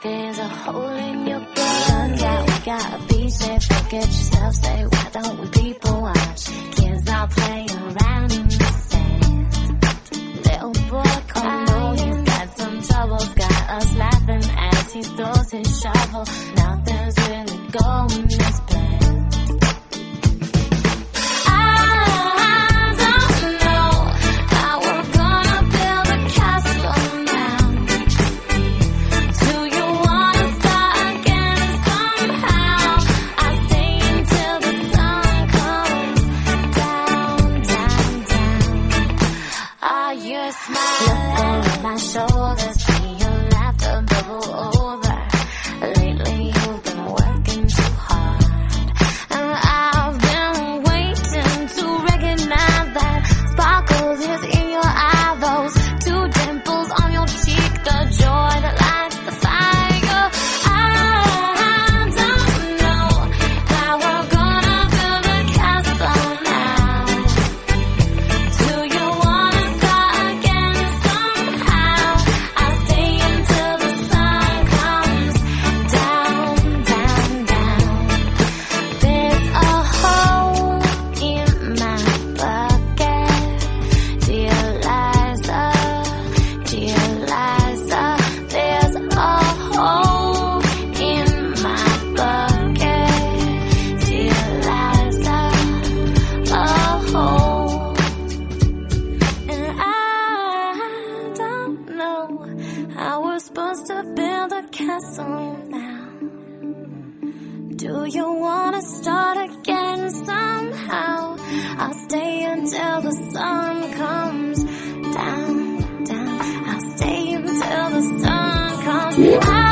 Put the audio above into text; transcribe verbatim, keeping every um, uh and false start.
There's a hole in your gut. Turns out we gotta be safe. Forget yourself, say why don't we people watch? Kids all play around in the sand. Little boy crying, he's got some troubles. Got us laughing as he throws his shovel. Nothing's really going as planned. Look over my shoulders, see your laughter bubble over. Lately you've been working too hard, and I've been waiting to recognize that sparkle is in your eye. Those two dimples on your cheek, the joy that lights the fire. I don't know how we're gonna build a castle now. Do you wanna start again? How we're supposed to build a castle now. Do you wanna start again somehow? I'll stay until the sun comes down, down. I'll stay until the sun comes down.